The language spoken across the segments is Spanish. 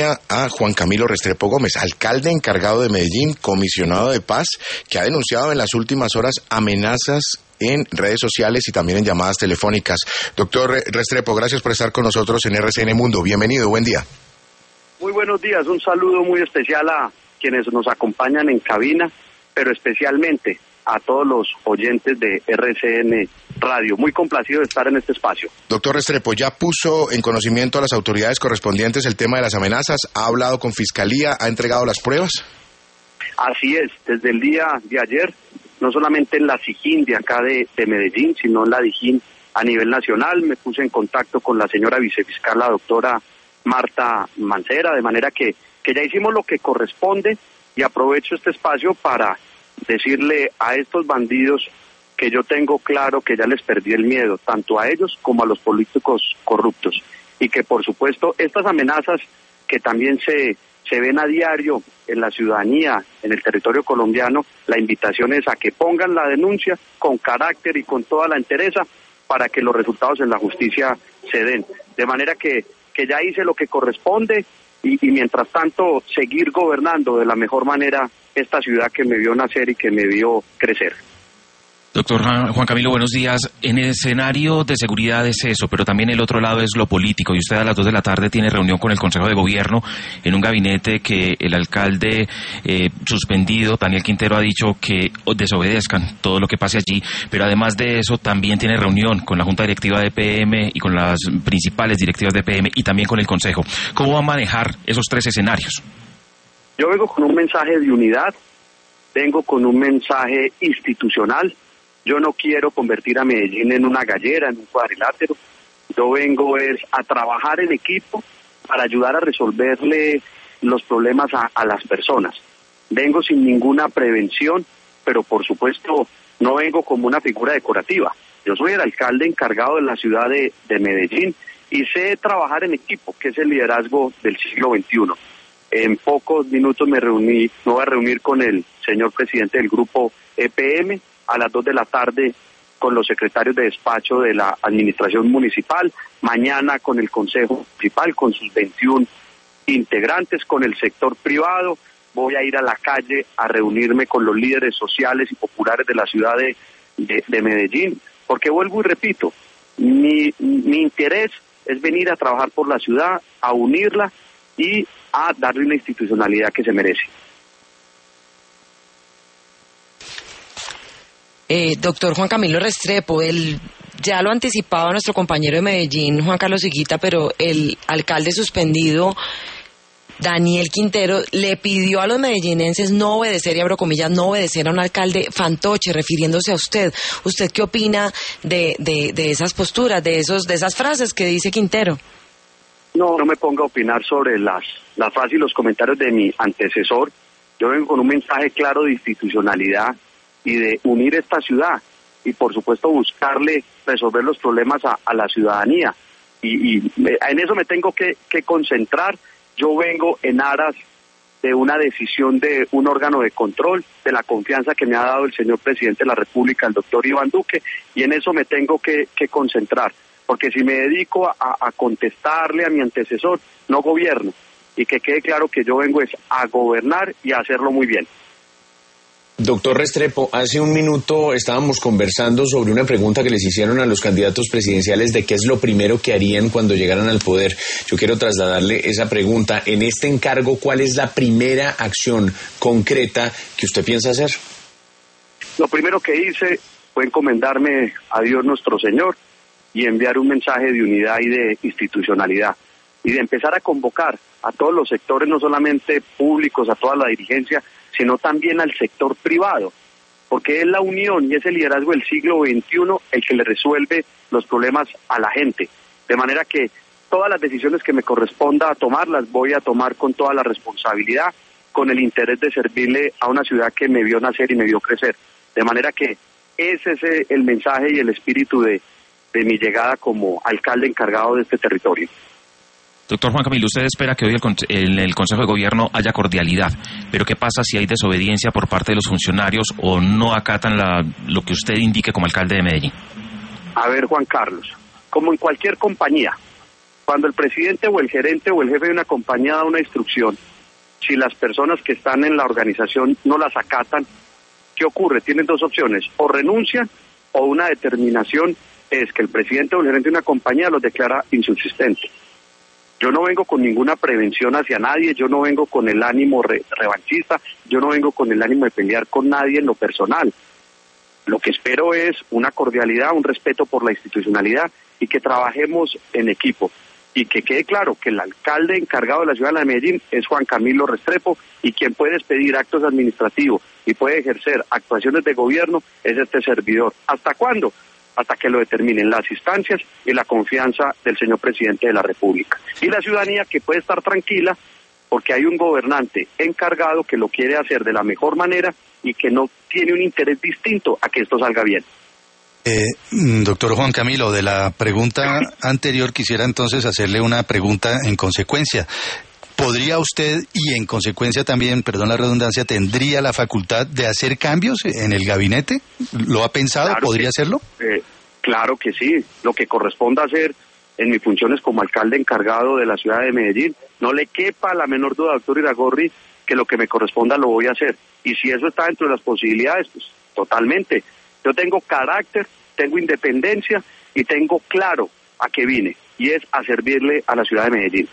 línea a Juan Camilo Restrepo Gómez, alcalde encargado de Medellín, comisionado de paz, que ha denunciado en las últimas horas amenazas en redes sociales y también en llamadas telefónicas. Doctor Restrepo, gracias por estar con nosotros en RCN Mundo. Bienvenido, buen día. Muy buenos días, un saludo muy especial a quienes nos acompañan en cabina, pero especialmente a todos los oyentes de RCN Radio. Muy complacido de estar en este espacio. Doctor Restrepo, ¿ya puso en conocimiento a las autoridades correspondientes el tema de las amenazas? ¿Ha hablado con Fiscalía? ¿Ha entregado las pruebas? Así es, desde el día de ayer, no solamente en la SIJIN de acá de Medellín, sino en la DIJÍN a nivel nacional, me puse en contacto con la señora vicefiscal, la doctora Marta Mancera, de manera que ya hicimos lo que corresponde, y aprovecho este espacio para decirle a estos bandidos que yo tengo claro que ya les perdí el miedo, tanto a ellos como a los políticos corruptos, y que por supuesto estas amenazas que también se ven a diario en la ciudadanía, en el territorio colombiano, la invitación es a que pongan la denuncia con carácter y con toda la entereza para que los resultados en la justicia se den. De manera que ya hice lo que corresponde y mientras tanto seguir gobernando de la mejor manera esta ciudad que me vio nacer y que me vio crecer. Doctor Juan Camilo, buenos días. En el escenario de seguridad es eso, pero también el otro lado es lo político, y usted a las 2 de la tarde tiene reunión con el Consejo de Gobierno en un gabinete que el alcalde suspendido, Daniel Quintero, ha dicho que desobedezcan todo lo que pase allí, pero además de eso también tiene reunión con la Junta Directiva de PM y con las principales directivas de PM y también con el Consejo. ¿Cómo va a manejar esos 3 escenarios? Yo vengo con un mensaje de unidad, vengo con un mensaje institucional. Yo no quiero convertir a Medellín en una gallera, en un cuadrilátero. Yo vengo a trabajar en equipo para ayudar a resolverle los problemas a las personas. Vengo sin ninguna prevención, pero por supuesto no vengo como una figura decorativa. Yo soy el alcalde encargado de la ciudad de Medellín y sé trabajar en equipo, que es el liderazgo del siglo XXI. En pocos minutos me voy a reunir con el señor presidente del grupo EPM, a las 2 de la tarde con los secretarios de despacho de la administración municipal, mañana con el Consejo Municipal, con sus 21 integrantes, con el sector privado. Voy a ir a la calle a reunirme con los líderes sociales y populares de la ciudad de Medellín, porque vuelvo y repito, mi interés es venir a trabajar por la ciudad, a unirla y a darle una institucionalidad que se merece. Doctor Juan Camilo Restrepo, ya lo anticipaba nuestro compañero de Medellín, Juan Carlos Higuita, pero el alcalde suspendido, Daniel Quintero, le pidió a los medellinenses no obedecer, y abro comillas, no obedecer a un alcalde fantoche, refiriéndose a usted. ¿Usted qué opina de esas posturas, de esas frases que dice Quintero? No me ponga a opinar sobre las frases y los comentarios de mi antecesor. Yo vengo con un mensaje claro de institucionalidad y de unir esta ciudad y por supuesto buscarle resolver los problemas a la ciudadanía y en eso me tengo que concentrar. Yo vengo en aras de una decisión de un órgano de control, de la confianza que me ha dado el señor presidente de la República, el doctor Iván Duque, y en eso me tengo que concentrar, porque si me dedico a contestarle a mi antecesor, no gobierno, y que quede claro que yo vengo es a gobernar y a hacerlo muy bien. Doctor Restrepo, hace un minuto estábamos conversando sobre una pregunta que les hicieron a los candidatos presidenciales de qué es lo primero que harían cuando llegaran al poder. Yo quiero trasladarle esa pregunta. En este encargo, ¿cuál es la primera acción concreta que usted piensa hacer? Lo primero que hice fue encomendarme a Dios nuestro Señor y enviar un mensaje de unidad y de institucionalidad y de empezar a convocar a todos los sectores, no solamente públicos, a toda la dirigencia, sino también al sector privado, porque es la unión y es el liderazgo del siglo XXI el que le resuelve los problemas a la gente, de manera que todas las decisiones que me corresponda tomar las voy a tomar con toda la responsabilidad, con el interés de servirle a una ciudad que me vio nacer y me vio crecer, de manera que ese es el mensaje y el espíritu de mi llegada como alcalde encargado de este territorio. Doctor Juan Camilo, usted espera que hoy en el Consejo de Gobierno haya cordialidad, pero ¿qué pasa si hay desobediencia por parte de los funcionarios o no acatan lo que usted indique como alcalde de Medellín? A ver, Juan Carlos, como en cualquier compañía, Cuando el presidente o el gerente o el jefe de una compañía da una instrucción, si las personas que están en la organización no las acatan, ¿qué ocurre? Tienen dos opciones, o renuncian o una determinación es que el presidente o el gerente de una compañía los declara insubsistentes. Yo no vengo con ninguna prevención hacia nadie, yo no vengo con el ánimo revanchista, yo no vengo con el ánimo de pelear con nadie en lo personal. Lo que espero es una cordialidad, un respeto por la institucionalidad y que trabajemos en equipo. Y que quede claro que el alcalde encargado de la ciudad de Medellín es Juan Camilo Restrepo y quien puede expedir actos administrativos y puede ejercer actuaciones de gobierno es este servidor. ¿Hasta cuándo? Hasta que lo determinen las instancias y la confianza del señor presidente de la República. Y la ciudadanía que puede estar tranquila porque hay un gobernante encargado que lo quiere hacer de la mejor manera y que no tiene un interés distinto a que esto salga bien. Doctor Juan Camilo, de la pregunta anterior quisiera entonces hacerle una pregunta en consecuencia. ¿Podría usted, y en consecuencia también, perdón la redundancia, tendría la facultad de hacer cambios en el gabinete? ¿Lo ha pensado? Claro ¿Podría hacerlo? Claro que sí. Lo que corresponda hacer en mis funciones como alcalde encargado de la ciudad de Medellín, no le quepa la menor duda, doctor Iragorri, que lo que me corresponda lo voy a hacer. Y si eso está dentro de las posibilidades, pues totalmente. Yo tengo carácter, tengo independencia y tengo claro a qué vine, y es a servirle a la ciudad de Medellín.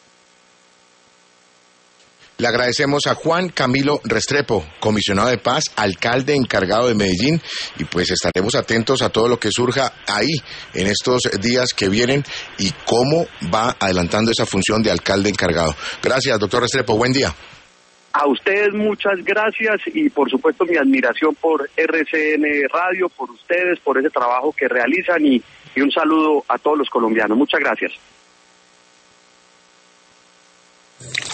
Le agradecemos a Juan Camilo Restrepo, comisionado de paz, alcalde encargado de Medellín, y pues estaremos atentos a todo lo que surja ahí en estos días que vienen y cómo va adelantando esa función de alcalde encargado. Gracias, doctor Restrepo, buen día. A ustedes muchas gracias y por supuesto mi admiración por RCN Radio, por ustedes, por ese trabajo que realizan y un saludo a todos los colombianos. Muchas gracias.